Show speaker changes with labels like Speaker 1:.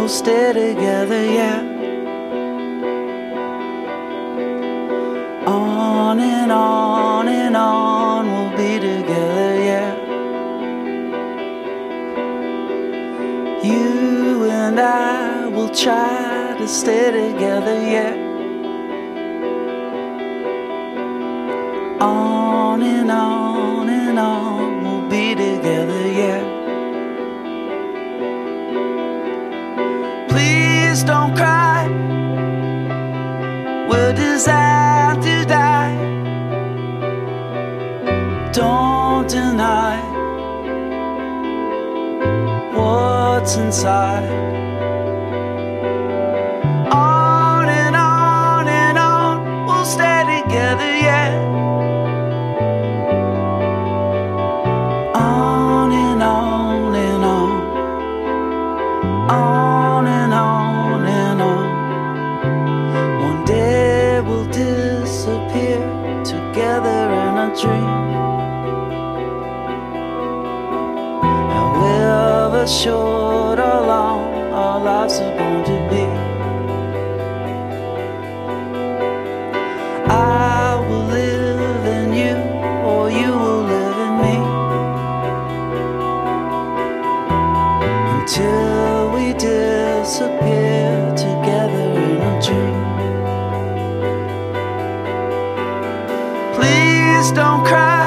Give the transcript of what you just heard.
Speaker 1: stay together, yeah. On and on and on, we'll be together, yeah. You and I will try to stay together, yeah. On and on and on, we'll be together, yeah. Please don't cry, we're designed to die. Don't deny what's inside. On and on and on, we'll stay together, yeah. On and on and on, on and on and on. One day we'll disappear together in a dream. However short or long our lives are going to be, I will live in you, or you will live in me, until we disappear together in a dream. Please don't cry,